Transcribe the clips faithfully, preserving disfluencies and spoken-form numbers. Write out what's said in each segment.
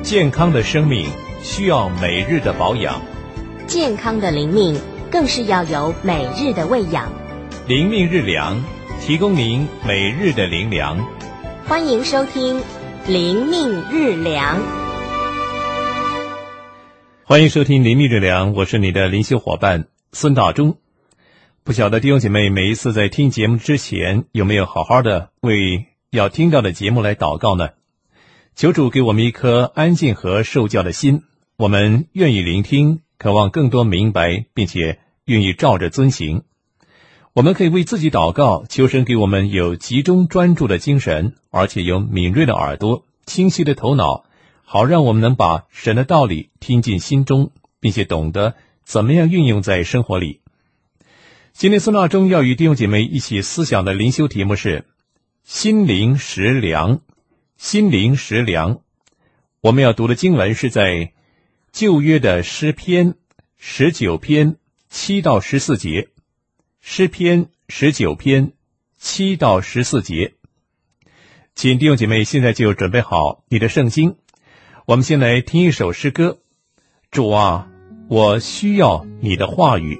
健康的生命需要每日的保养， 健康的灵命更是要有每日的喂养。 灵命日粮，提供您每日的灵粮。 欢迎收听灵命日粮。 欢迎收听灵命日粮，我是你的灵修伙伴孙大中。不晓得弟兄姐妹每一次在听节目之前有没有好好的为要听到的节目来祷告呢？求主给我们一颗安静和受教的心，我们愿意聆听，渴望更多明白，并且愿意照着遵行。我们可以为自己祷告，求神给我们有集中专注的精神，而且有敏锐的耳朵，清晰的头脑，好让我们能把神的道理听进心中，并且懂得怎么样运用在生活里。今天孙大中要与弟兄姐妹一起思想的灵修题目是心灵食粮。心灵食粮，我们要读的经文是在旧约的诗篇十九篇七到十四节。诗篇十九篇七到十四节，请弟兄姐妹现在就准备好你的圣经，我们先来听一首诗歌。主啊，我需要你的话语。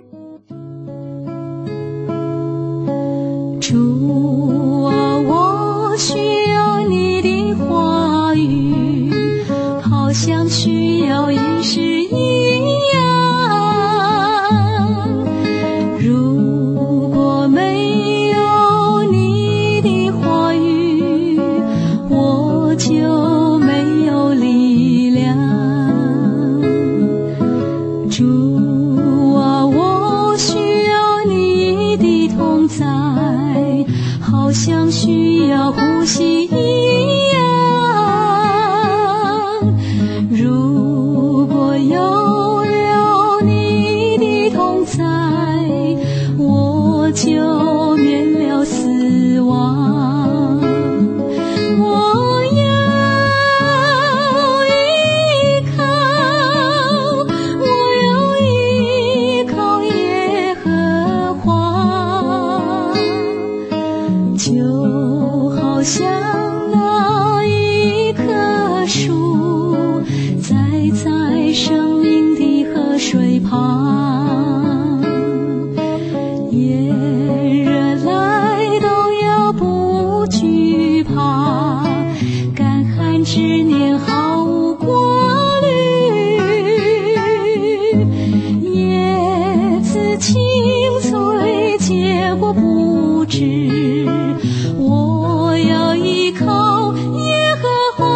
主啊，我需要你的话语，好像需要饮食一样。如果没有你的话语，我就没有力量。主啊，我需要你的同在，好像需要呼吸一样。如果有了你的同在，我就免了死亡。我要依靠，我要依靠耶和华，就好像那一棵树栽在生命的河水旁，炎热来都要不惧怕，干旱之年毫无挂虑，叶子青翠结果不止，我要依靠耶和华。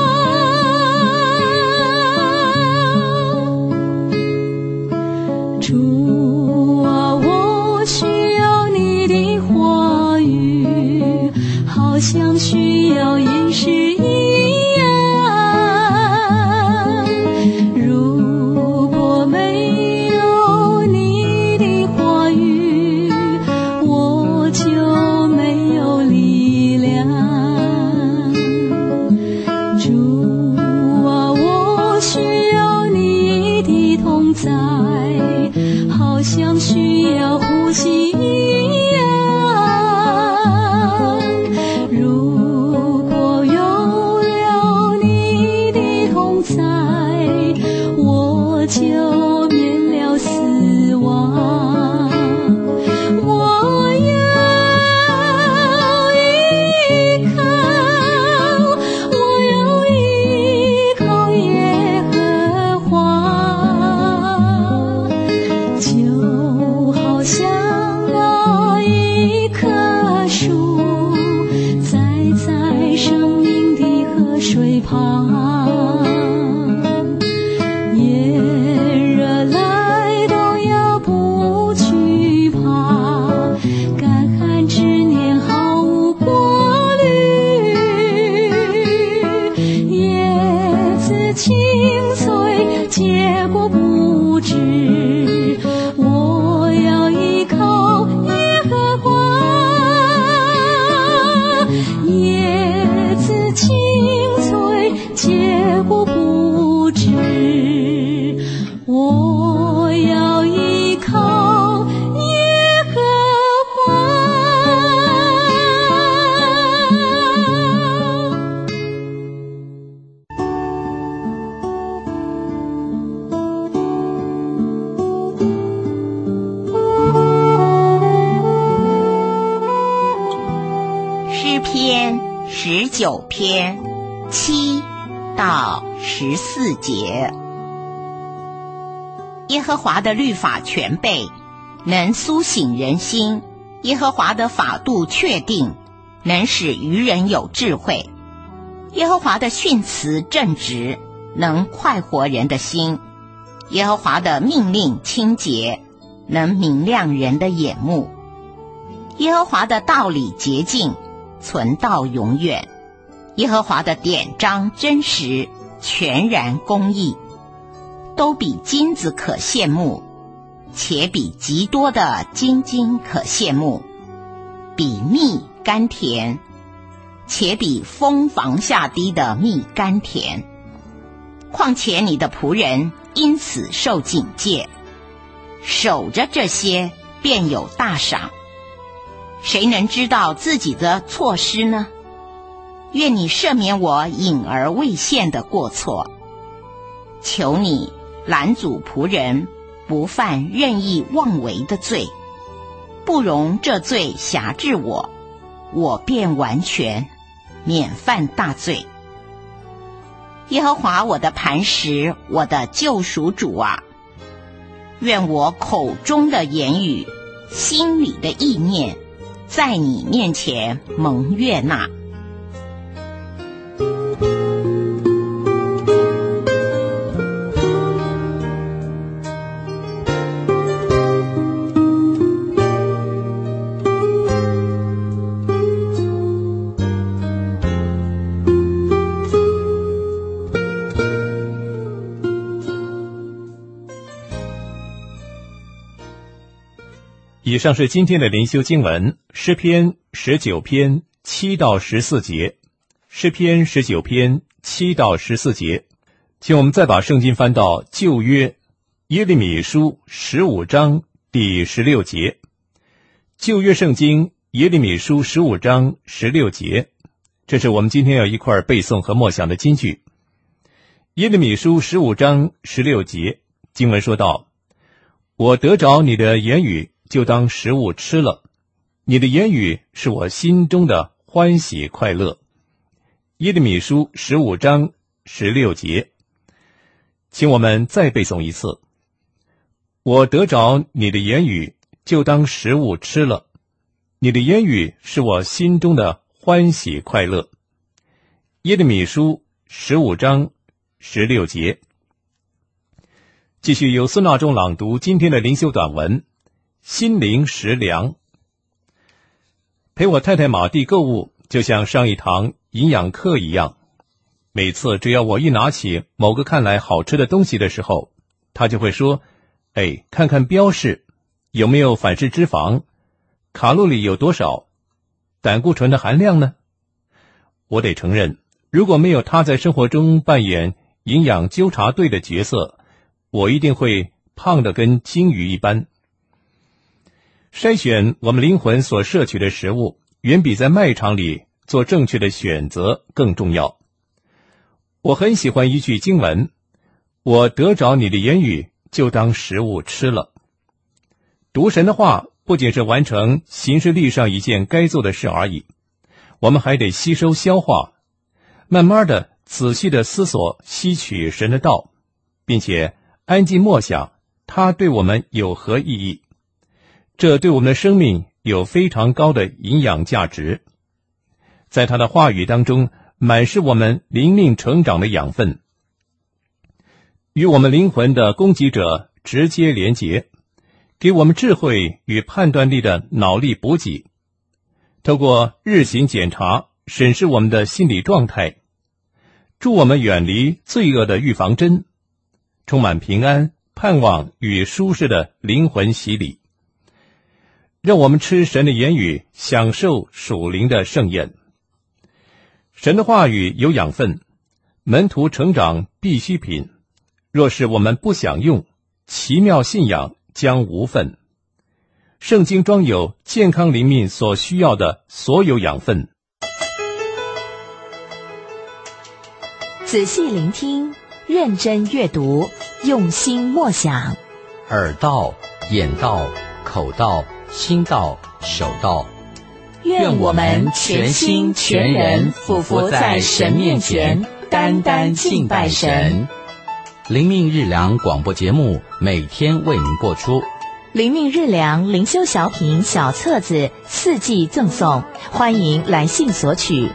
主啊，我需要你的话语，好像需要饮食一样。如果没有你的话语，我就没有力量。主啊，我需要你的同在，好像需要呼吸一样。如果有了你的同在，我就免了死亡。我要依靠，我要依靠耶和华，就好像那一棵树栽在生命的河水旁，炎热来都要不惧怕，干旱之年毫无挂虑，叶子青翠结果不止，我要依靠耶和华。叶子青翠结果不止，我要依靠耶和华。 九篇七到十四节。耶和华的律法全备，能苏醒人心；耶和华的法度确定，能使愚人有智慧。耶和华的训词正直，能快活人的心；耶和华的命令清洁，能明亮人的眼目。耶和华的道理洁净，存到永远。耶和华的典章真实，全然公义，都比金子可羡慕，且比极多的金金可羡慕，比蜜甘甜，且比蜂房下滴的蜜甘甜。况且你的仆人因此受警戒，守着这些便有大赏。谁能知道自己的错失呢？愿你赦免我隐而未现的过错，求你拦阻仆人不犯任意妄为的罪，不容这罪辖制我，我便完全免犯大罪。耶和华我的磐石，我的救赎主啊，愿我口中的言语，心里的意念，在你面前蒙悦纳。 以上是今天的灵修经文，诗篇十九篇七到十四节。诗篇十九篇七到十四节，请我们再把圣经翻到旧约耶利米书十五章第十六节。旧约圣经耶利米书十五章十六节，这是我们今天要一块背诵和默想的金句。耶利米书十五章十六节，经文说道：我得着你的言语，就当食物吃了，你的言语是我心中的欢喜快乐。耶利米书十五章十六节，请我们再背诵一次：我得着你的言语，就当食物吃了，你的言语是我心中的欢喜快乐。耶利米书十五章十六节。继续由孙纳中朗读今天的灵修短文，心灵食粮。陪我太太马蒂购物，就像上一堂营养课一样。每次只要我一拿起某个看来好吃的东西的时候，她就会说：哎，看看标示，有没有反式脂肪，卡路里有多少，胆固醇的含量呢？我得承认，如果没有她在生活中扮演营养纠察队的角色，我一定会胖得跟鲸鱼一般。筛选我们灵魂所摄取的食物，远比在卖场里做正确的选择更重要。我很喜欢一句经文：我得着你的言语，就当食物吃了。读神的话不仅是完成行事历上一件该做的事而已，我们还得吸收消化，慢慢的仔细的思索吸取神的道，并且安静默想它对我们有何意义。这对我们的生命有非常高的营养价值。在他的话语当中，满是我们灵命成长的养分，与我们灵魂的供给者直接连结，给我们智慧与判断力的脑力补给。透过日行检查，审视我们的心理状态，助我们远离罪恶的预防针，充满平安、盼望与舒适的灵魂洗礼。让我们吃神的言语，享受属灵的盛宴。神的话语有养分，门徒成长必需品。若是我们不享用，奇妙信仰将无份。圣经装有健康灵命所需要的所有养分。 仔细聆听，认真阅读，用心默想。 耳道、眼道、口道、心道、手道， 愿我们全心全人俯伏在神面前，单单敬拜神。 灵命日粮广播节目每天为您播出。 灵命日粮灵修小品小册子四季赠送，欢迎来信索取。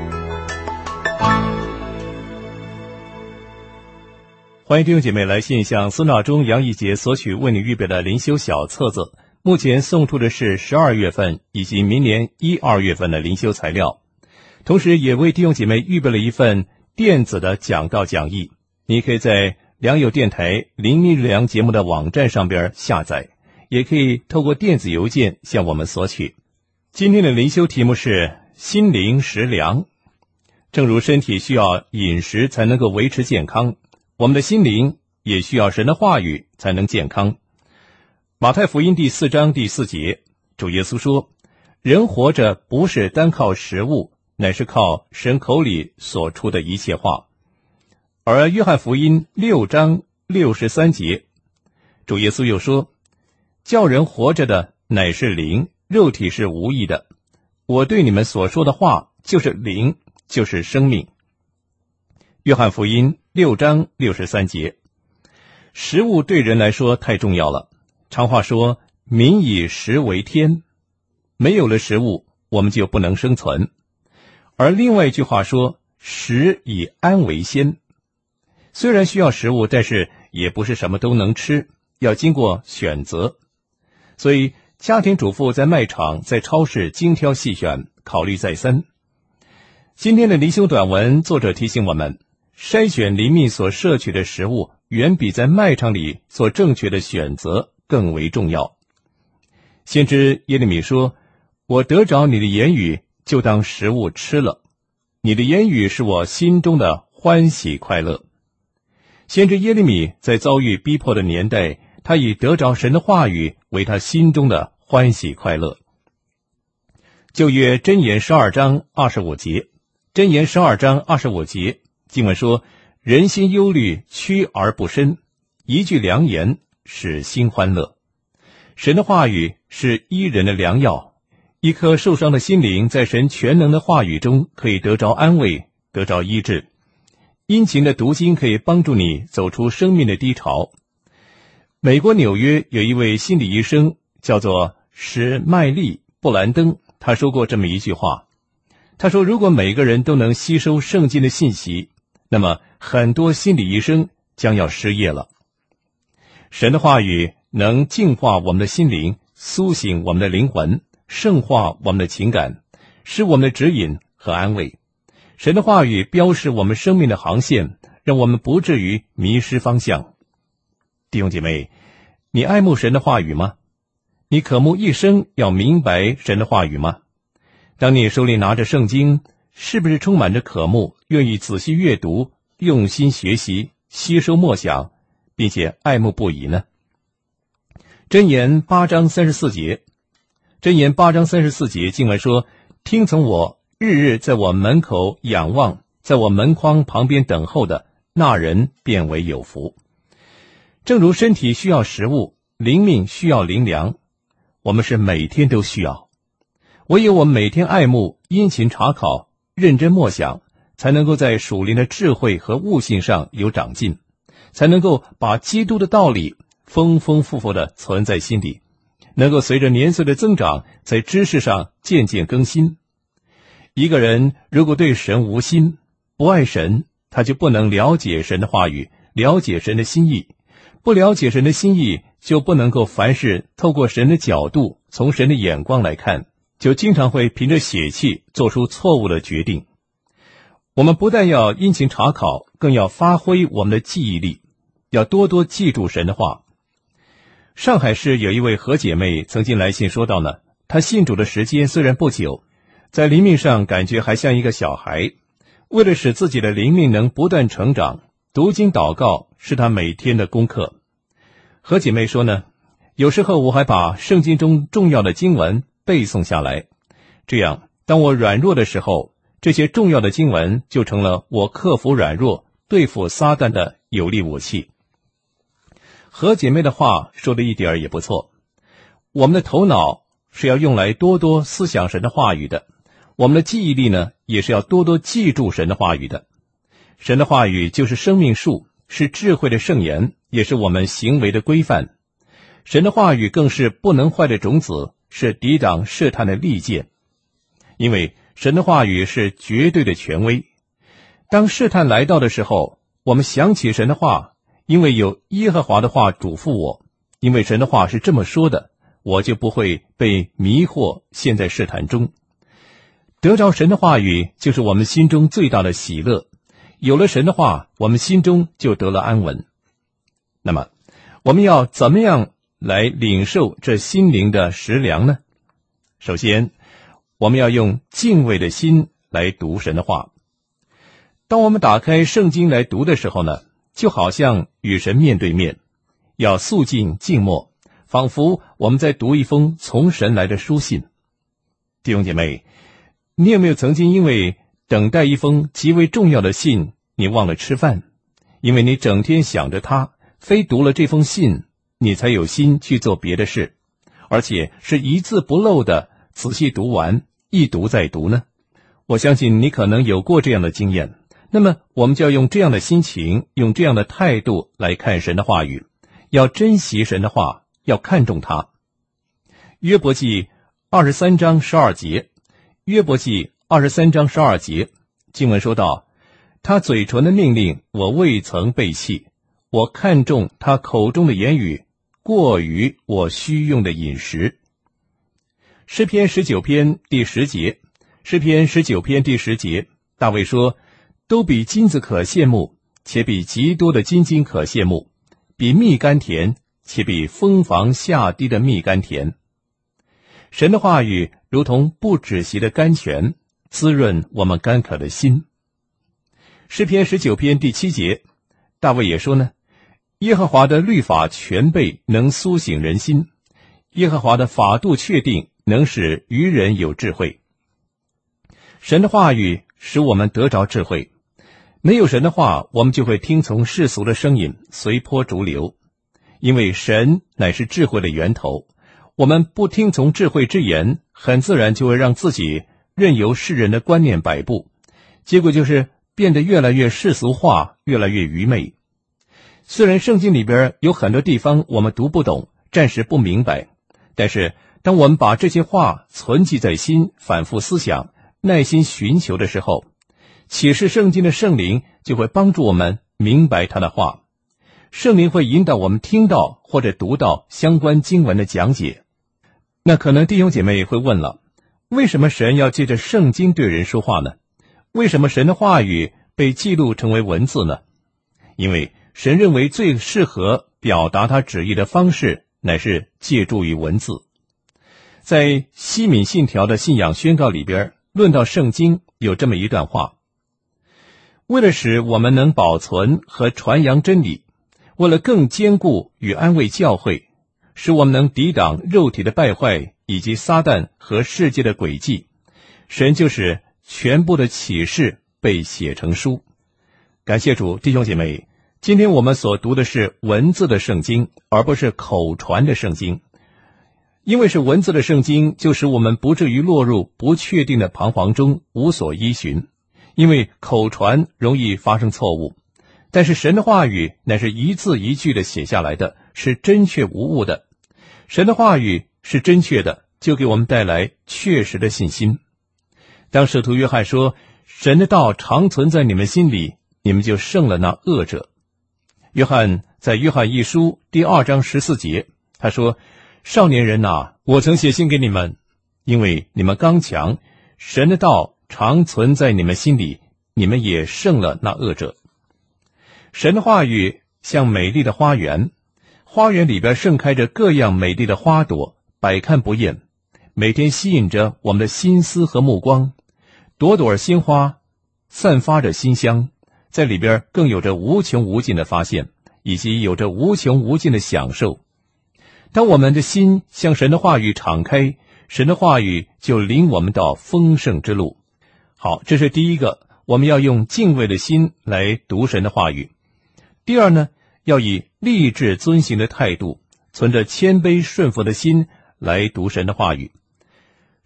欢迎弟兄姐妹来信向孙大中、杨义杰索取为你预备的灵修小册子。目前送出的是十二月份以及明年一二月份的灵修材料，同时也为弟兄姐妹预备了一份电子的讲道讲义，你可以在良友电台灵命日粮节目的网站上边下载，也可以透过电子邮件向我们索取。今天的灵修题目是心灵食粮。正如身体需要饮食才能够维持健康，我们的心灵也需要神的话语才能健康。马太福音第四章第四节，主耶稣说，人活着不是单靠食物，乃是靠神口里所出的一切话。而约翰福音六章六十三节，主耶稣又说，叫人活着的乃是灵，肉体是无益的。我对你们所说的话就是灵，就是生命。约翰福音六章六十三节，食物对人来说太重要了。常话说，民以食为天，没有了食物，我们就不能生存。而另外一句话说，食以安为先。虽然需要食物，但是也不是什么都能吃，要经过选择。所以家庭主妇在卖场、在超市精挑细选，考虑再三。今天的灵修短文，作者提醒我们，筛选灵命所摄取的食物，远比在卖场里做正确的选择更为重要。先知耶利米说，我得着你的言语，就当食物吃了，你的言语是我心中的欢喜快乐。先知耶利米在遭遇逼迫的年代，他以得着神的话语为他心中的欢喜快乐。旧约箴言十二章二十五节，箴言十二章二十五节经文说，人心忧虑，屈而不伸，一句良言使心欢乐。神的话语是医人的良药，一颗受伤的心灵在神全能的话语中可以得着安慰，得着医治。殷勤的读经可以帮助你走出生命的低潮。美国纽约有一位心理医生叫做史麦利布兰登，他说过这么一句话，他说，如果每个人都能吸收圣经的信息，那么很多心理医生将要失业了。神的话语能净化我们的心灵，苏醒我们的灵魂，圣化我们的情感，使我们的指引和安慰。神的话语标示我们生命的航线，让我们不至于迷失方向。弟兄姐妹，你爱慕神的话语吗？你渴慕一生要明白神的话语吗？当你手里拿着圣经，是不是充满着渴慕，愿意仔细阅读，用心学习，吸收默想，并且爱慕不已呢？箴言八章三十四节，箴言八章三十四节经文说，听从我，日日在我门口仰望，在我门框旁边等候的，那人便为有福。正如身体需要食物，灵命需要灵粮，我们是每天都需要。唯有我们每天爱慕、殷勤查考、认真默想，才能够在属灵的智慧和悟性上有长进，才能够把基督的道理丰丰富富地存在心里，能够随着年岁的增长，在知识上渐渐更新。一个人如果对神无心，不爱神，他就不能了解神的话语，了解神的心意。不了解神的心意，就不能够凡事透过神的角度，从神的眼光来看，就经常会凭着血气做出错误的决定。我们不但要殷勤查考，更要发挥我们的记忆力，要多多记住神的话。上海市有一位何姐妹曾经来信说到呢，她信主的时间虽然不久，在灵命上感觉还像一个小孩，为了使自己的灵命能不断成长，读经祷告是她每天的功课。何姐妹说呢，有时候我还把圣经中重要的经文背诵下来，这样当我软弱的时候，这些重要的经文就成了我克服软弱、对付撒旦的有力武器。何姐妹的话说的一点儿也不错，我们的头脑是要用来多多思想神的话语的，我们的记忆力呢，也是要多多记住神的话语的。神的话语就是生命树，是智慧的圣言，也是我们行为的规范。神的话语更是不能坏的种子，是抵挡试探的利剑。因为神的话语是绝对的权威。当试探来到的时候，我们想起神的话，因为有耶和华的话嘱咐我，因为神的话是这么说的，我就不会被迷惑陷在试探中。得着神的话语，就是我们心中最大的喜乐。有了神的话，我们心中就得了安稳。那么，我们要怎么样来领受这心灵的食粮呢？首先，我们要用敬畏的心来读神的话。当我们打开圣经来读的时候呢，就好像与神面对面，要肃静静默，仿佛我们在读一封从神来的书信。弟兄姐妹，你有没有曾经因为等待一封极为重要的信，你忘了吃饭？因为你整天想着它，非读了这封信，你才有心去做别的事，而且是一字不漏的仔细读完，一读再读呢？我相信你可能有过这样的经验。那么我们就要用这样的心情，用这样的态度来看神的话语，要珍惜神的话，要看重它。约伯记二十三章十二节，约伯记二十三章十二节，经文说道：他嘴唇的命令我未曾背弃，我看重他口中的言语，过于我需用的饮食。诗篇十九篇第十节，诗篇十九篇第十节，大卫说：都比金子可羡慕，且比极多的金金可羡慕，比蜜甘甜，且比蜂房下滴的蜜甘甜。神的话语如同不止息的甘泉，滋润我们干渴的心。诗篇十九篇第七节，大卫也说呢：耶和华的律法全备，能苏醒人心；耶和华的法度确定，能使愚人有智慧。神的话语使我们得着智慧。没有神的话，我们就会听从世俗的声音，随波逐流。因为神乃是智慧的源头，我们不听从智慧之言，很自然就会让自己任由世人的观念摆布，结果就是变得越来越世俗化，越来越愚昧。虽然圣经里边有很多地方我们读不懂，暂时不明白，但是当我们把这些话存记在心，反复思想，耐心寻求的时候，启示圣经的圣灵就会帮助我们明白他的话。圣灵会引导我们听到或者读到相关经文的讲解。那可能弟兄姐妹会问了，为什么神要借着圣经对人说话呢？为什么神的话语被记录成为文字呢？因为神认为最适合表达他旨意的方式乃是借助于文字。在西敏信条的信仰宣告里边，论到圣经有这么一段话：为了使我们能保存和传扬真理，为了更坚固与安慰教会，使我们能抵挡肉体的败坏以及撒旦和世界的诡计，神就使全部的启示被写成书。感谢主，弟兄姐妹，今天我们所读的是文字的圣经，而不是口传的圣经。因为是文字的圣经，就使我们不至于落入不确定的彷徨中，无所依循。因为口传容易发生错误，但是神的话语乃是一字一句的写下来的，是真确无误的。神的话语是真确的，就给我们带来确实的信心。当使徒约翰说：神的道常存在你们心里，你们就胜了那恶者。约翰在约翰一书第二章十四节，他说：少年人啊，我曾写信给你们，因为你们刚强，神的道常存在你们心里，你们也胜了那恶者。神的话语像美丽的花园，花园里边盛开着各样美丽的花朵，百看不厌，每天吸引着我们的心思和目光。朵朵鲜花散发着馨香，在里边更有着无穷无尽的发现，以及有着无穷无尽的享受。当我们的心向神的话语敞开，神的话语就领我们到丰盛之路。好，这是第一个，我们要用敬畏的心来读神的话语。第二呢，要以立志遵行的态度，存着谦卑顺服的心来读神的话语。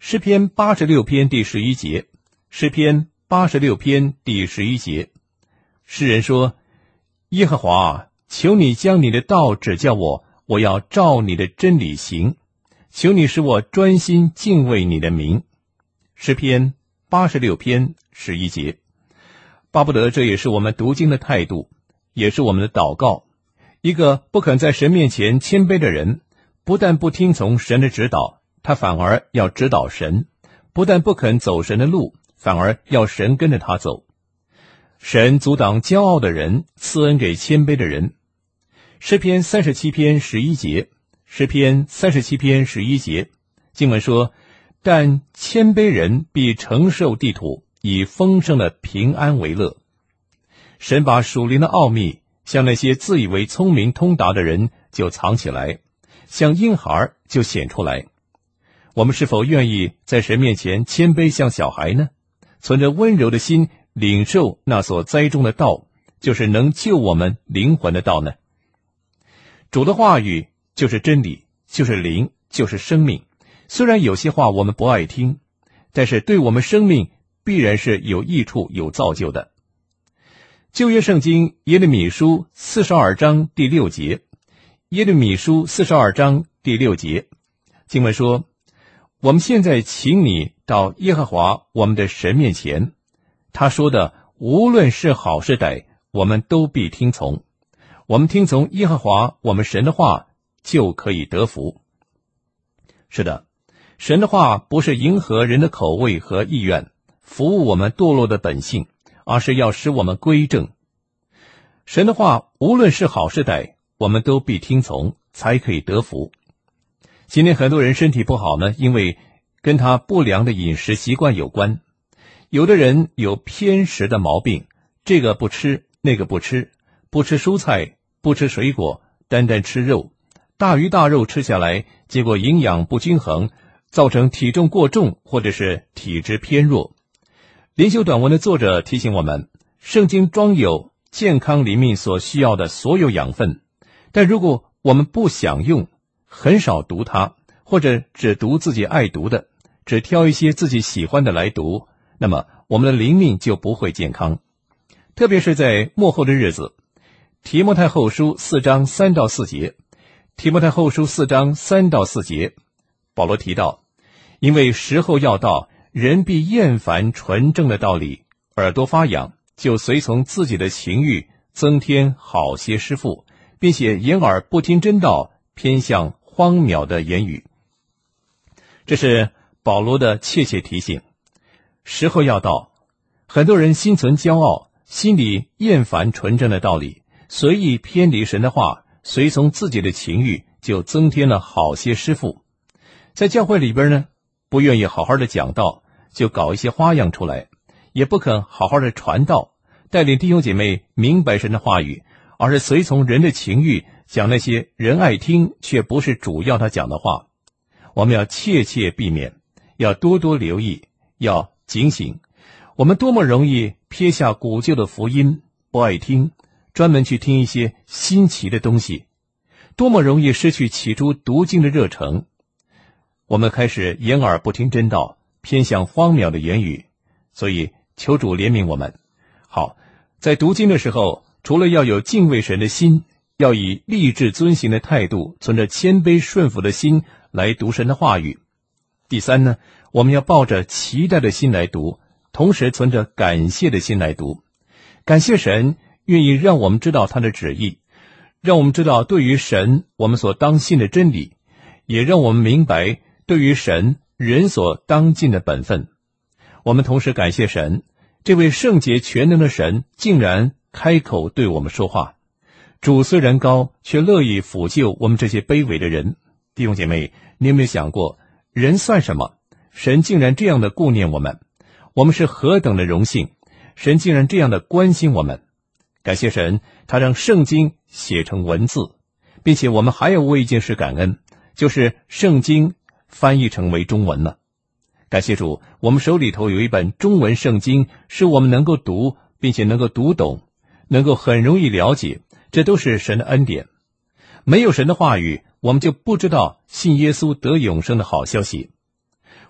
诗篇八十六篇第十一节，诗篇八十六篇第十一节，诗人说：耶和华啊，求你将你的道指教我，我要照你的真理行，求你使我专心敬畏你的名。诗篇八十六篇十一节。巴不得这也是我们读经的态度，也是我们的祷告。一个不肯在神面前谦卑的人，不但不听从神的指导，他反而要指导神；不但不肯走神的路，反而要神跟着他走。神阻挡骄傲的人，赐恩给谦卑的人。诗篇三十七篇十一节，诗篇三十七篇十一节，经文说：但谦卑人必承受地土，以丰盛的平安为乐。神把属灵的奥秘向那些自以为聪明通达的人就藏起来，向婴孩就显出来。我们是否愿意在神面前谦卑像小孩呢？存着温柔的心领受那所栽种的道，就是能救我们灵魂的道呢？主的话语就是真理，就是灵，就是生命。虽然有些话我们不爱听，但是对我们生命必然是有益处、有造就的。旧约圣经耶利米书四十二章第六节，耶利米书四十二章第六节，经文说：我们现在请你到耶和华我们的神面前，他说的无论是好是歹，我们都必听从。我们听从耶和华我们神的话，就可以得福。是的，神的话不是迎合人的口味和意愿，服务我们堕落的本性，而是要使我们归正。神的话无论是好是歹，我们都必听从，才可以得福。今天很多人身体不好呢，因为跟他不良的饮食习惯有关。有的人有偏食的毛病，这个不吃，那个不吃，不吃蔬菜，不吃水果，单单吃肉，大鱼大肉吃下来，结果营养不均衡，造成体重过重或者是体质偏弱。灵修短文的作者提醒我们，圣经装有健康灵命所需要的所有养分，但如果我们不想用，很少读它，或者只读自己爱读的，只挑一些自己喜欢的来读，那么我们的灵命就不会健康。特别是在末后的日子，提摩太后书四章三到四节，提摩太后书四章三到四节，保罗提到，因为时候要到，人必厌烦纯正的道理，耳朵发痒，就随从自己的情欲，增添好些师傅，并且掩耳不听真道，偏向荒渺的言语。这是保罗的切切提醒。时候要到，很多人心存骄傲，心里厌烦纯正的道理，随意偏离神的话，随从自己的情欲，就增添了好些师傅。在教会里边呢，不愿意好好的讲道，就搞一些花样出来，也不肯好好的传道，带领弟兄姐妹明白神的话语，而是随从人的情欲，讲那些人爱听却不是主要他讲的话。我们要切切避免，要多多留意，要警醒。我们多么容易撇下古旧的福音，不爱听，专门去听一些新奇的东西，多么容易失去起初读经的热诚。我们开始掩耳不听真道，偏向荒谬的言语，所以求主怜悯我们。好，在读经的时候，除了要有敬畏神的心，要以立志遵行的态度，存着谦卑顺服的心来读神的话语。第三呢，我们要抱着期待的心来读，同时存着感谢的心来读。感谢神愿意让我们知道他的旨意，让我们知道对于神我们所当信的真理，也让我们明白对于神人所当尽的本分。我们同时感谢神，这位圣洁全能的神竟然开口对我们说话。主虽然高，却乐意抚救我们这些卑微的人。弟兄姐妹，你有没有想过，人算什么？神竟然这样的顾念我们，我们是何等的荣幸，神竟然这样的关心我们。感谢神，他让圣经写成文字，并且我们还要为一件事感恩，就是圣经翻译成为中文了。感谢主，我们手里头有一本中文圣经，使我们能够读，并且能够读懂，能够很容易了解，这都是神的恩典。没有神的话语，我们就不知道信耶稣得永生的好消息。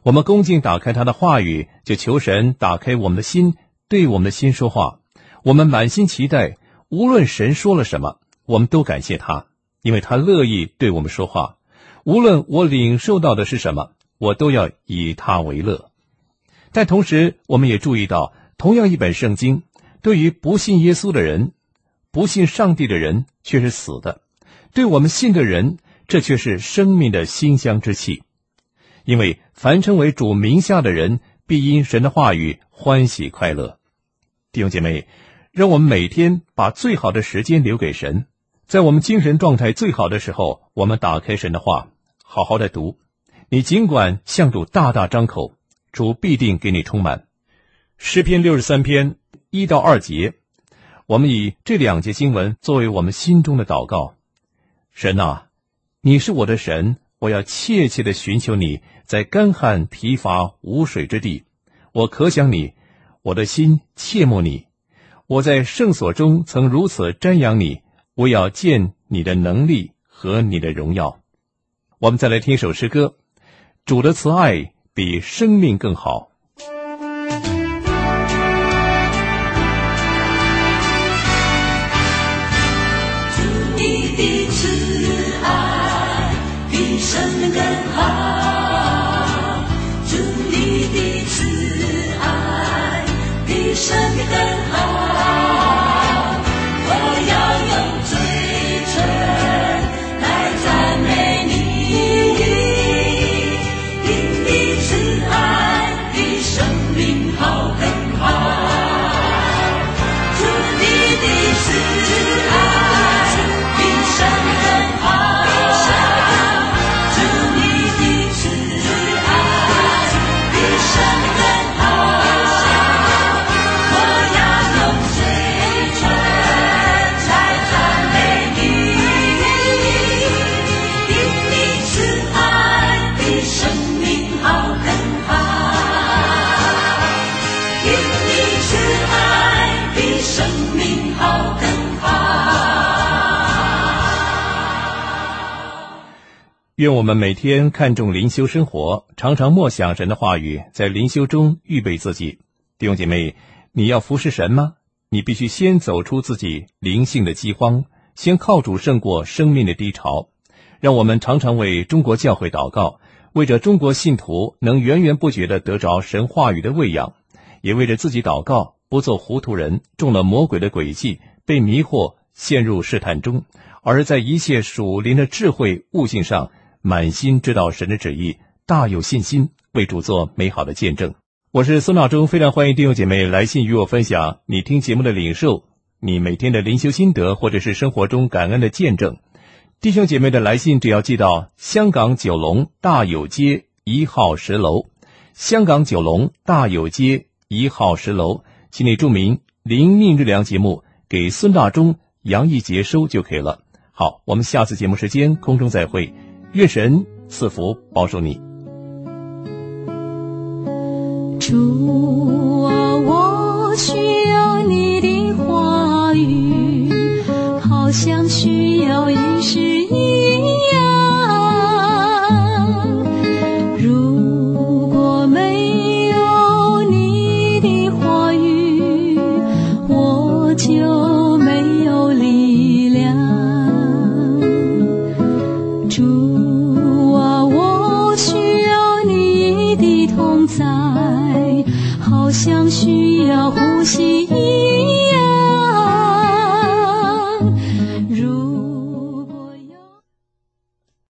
我们恭敬打开他的话语，就求神打开我们的心，对我们的心说话。我们满心期待，无论神说了什么，我们都感谢他，因为他乐意对我们说话。无论我领受到的是什么，我都要以他为乐。但同时我们也注意到，同样一本圣经，对于不信耶稣的人，不信上帝的人却是死的，对我们信的人，这却是生命的馨香之气。因为凡称为主名下的人，必因神的话语欢喜快乐。弟兄姐妹，让我们每天把最好的时间留给神，在我们精神状态最好的时候，我们打开神的话，好好的读。你尽管向主大大张口，主必定给你充满。诗篇六十三篇一到二节，我们以这两节经文作为我们心中的祷告。神啊，你是我的神，我要切切地寻求你，在干旱疲乏无水之地。我渴想你，我的心切慕你。我在圣所中曾如此瞻仰你，我要见你的能力和你的荣耀。我们再来听一首诗歌，主的慈爱比生命更好。 主你的慈爱比生命更好，主你的慈爱比生命更好。 愿我们每天看重灵修生活，常常默想神的话语，在灵修中预备自己。弟兄姐妹，你要服侍神吗？你必须先走出自己灵性的饥荒，先靠主胜过生命的低潮。让我们常常为中国教会祷告，为着中国信徒能源源不绝地得着神话语的喂养，也为着自己祷告，不做糊涂人，中了魔鬼的诡计，被迷惑，陷入试探中，而在一切属灵的智慧悟性上满心知道神的旨意，大有信心，为主做美好的见证。我是孙闹中，非常欢迎弟兄姐妹来信与我分享你听节目的领受，你每天的灵修心得，或者是生活中感恩的见证。弟兄姐妹的来信只要寄到香港九龙大有街一号十楼，香港九龙大有街一号十楼，请你注明灵命日粮节目，给孙大中、杨义杰收就可以了。好，我们下次节目时间空中再会，愿神赐福保守你。 主啊，我需要你的话语，好像需要饮食一样。如果没有你的话语，我就没有力量。主啊，我需要你的同在，好像需要呼吸一样。